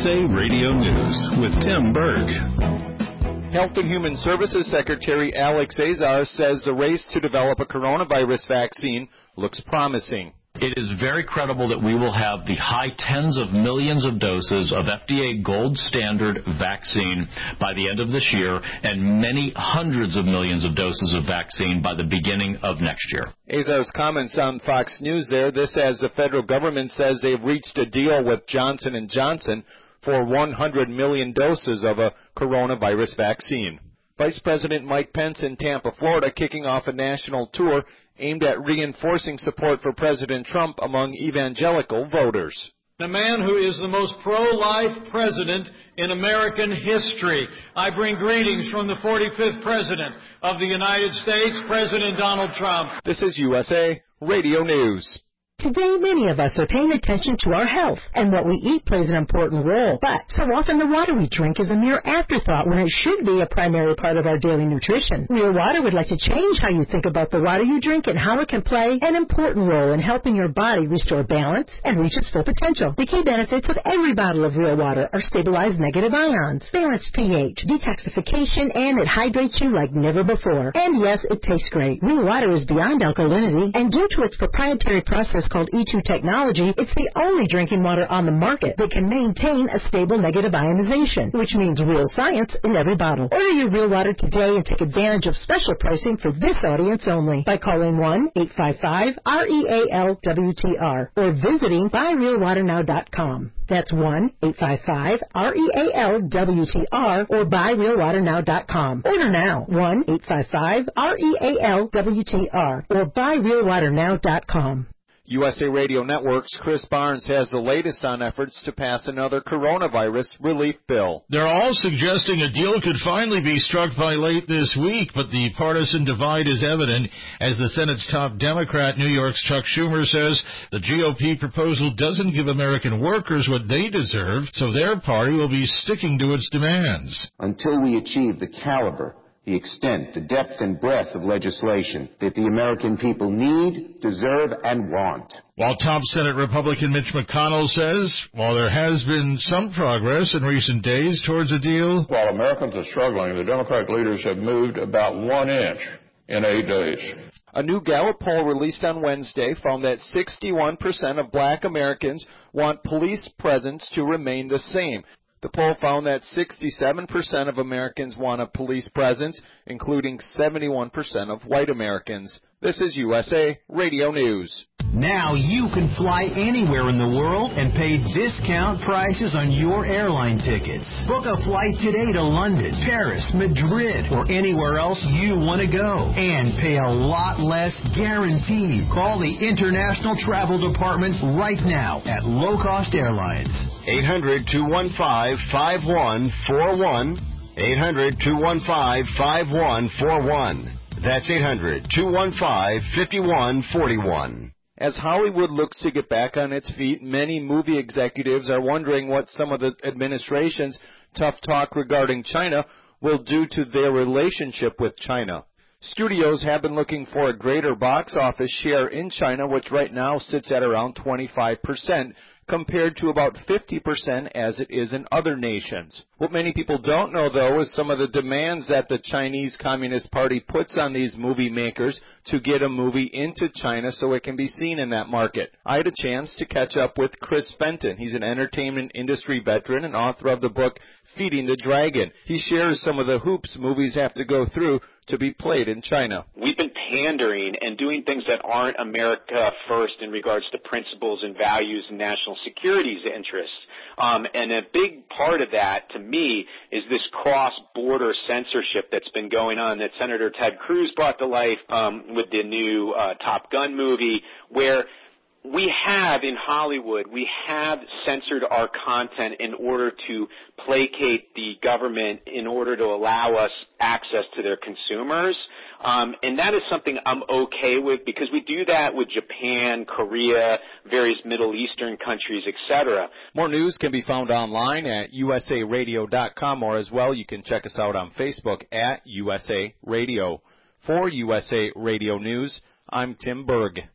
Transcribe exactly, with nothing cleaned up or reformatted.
A Radio News with Tim Berg. Health and Human Services Secretary Alex Azar says the race to develop a coronavirus vaccine looks promising. It is very credible that we will have the high tens of millions of doses of F D A gold standard vaccine by the end of this year and many hundreds of millions of doses of vaccine by the beginning of next year. Azar's comments on Fox News there. This as the federal government says they've reached a deal with Johnson and Johnson for one hundred million doses of a coronavirus vaccine. Vice President Mike Pence in Tampa, Florida, kicking off a national tour aimed at reinforcing support for President Trump among evangelical voters. A man who is the most pro-life president in American history. I bring greetings from the forty-fifth President of the United States, President Donald Trump. This is U S A Radio News. Today, many of us are paying attention to our health, and what we eat plays an important role. But so often the water we drink is a mere afterthought when it should be a primary part of our daily nutrition. Real Water would like to change how you think about the water you drink and how it can play an important role in helping your body restore balance and reach its full potential. The key benefits of every bottle of Real Water are stabilized negative ions, balanced pH, detoxification, and it hydrates you like never before. And yes, it tastes great. Real Water is beyond alkalinity, and due to its proprietary process called E two technology, it's the only drinking water on the market that can maintain a stable negative ionization, which means real science in every bottle. Order your Real Water today and take advantage of special pricing for this audience only by calling one eight five five R E A L W T R or visiting buy real water now dot com. That's one eight five five R E A L W T R or buy real water now dot com. Order now, one eight five five R E A L W T R or buy real water now dot com. U S A Radio Network's Chris Barnes has the latest on efforts to pass another coronavirus relief bill. They're all suggesting a deal could finally be struck by late this week, but the partisan divide is evident as the Senate's top Democrat, New York's Chuck Schumer, says the G O P proposal doesn't give American workers what they deserve, so their party will be sticking to its demands. Until we achieve the caliber, the extent, the depth and breadth of legislation that the American people need, deserve, and want. While top Senate Republican Mitch McConnell says, while there has been some progress in recent days towards a deal, while Americans are struggling, the Democratic leaders have moved about one inch in eight days. A new Gallup poll released on Wednesday found that sixty-one percent of black Americans want police presence to remain the same. The poll found that sixty-seven percent of Americans want a police presence, including seventy-one percent of white Americans. This is U S A Radio News. Now you can fly anywhere in the world and pay discount prices on your airline tickets. Book a flight today to London, Paris, Madrid, or anywhere else you want to go. And pay a lot less guaranteed. Call the International Travel Department right now at Low Cost Airlines. eight hundred, two one five, five one four one. eight hundred, two one five, five one four one. That's eight hundred, two one five, five one four one. As Hollywood looks to get back on its feet, many movie executives are wondering what some of the administration's tough talk regarding China will do to their relationship with China. Studios have been looking for a greater box office share in China, which right now sits at around twenty-five percent, compared to about fifty percent as it is in other nations. What many people don't know, though, is some of the demands that the Chinese Communist Party puts on these movie makers to get a movie into China so it can be seen in that market. I had a chance to catch up with Chris Fenton. He's an entertainment industry veteran and author of the book Feeding the Dragon. He shares some of the hoops movies have to go through to be played in China. We've been pandering and doing things that aren't America first in regards to principles and values and national security's interests. Um, and a big part of that, to me, is this cross-border censorship that's been going on that Senator Ted Cruz brought to life um, with the new uh, Top Gun movie, where we have in Hollywood, we have censored our content in order to placate the government in order to allow us access to their consumers. Um, and that is something I'm okay with because we do that with Japan, Korea, various Middle Eastern countries, et cetera. More news can be found online at U S A radio dot com, or as well you can check us out on Facebook at U S A Radio. For U S A Radio News, I'm Tim Berg.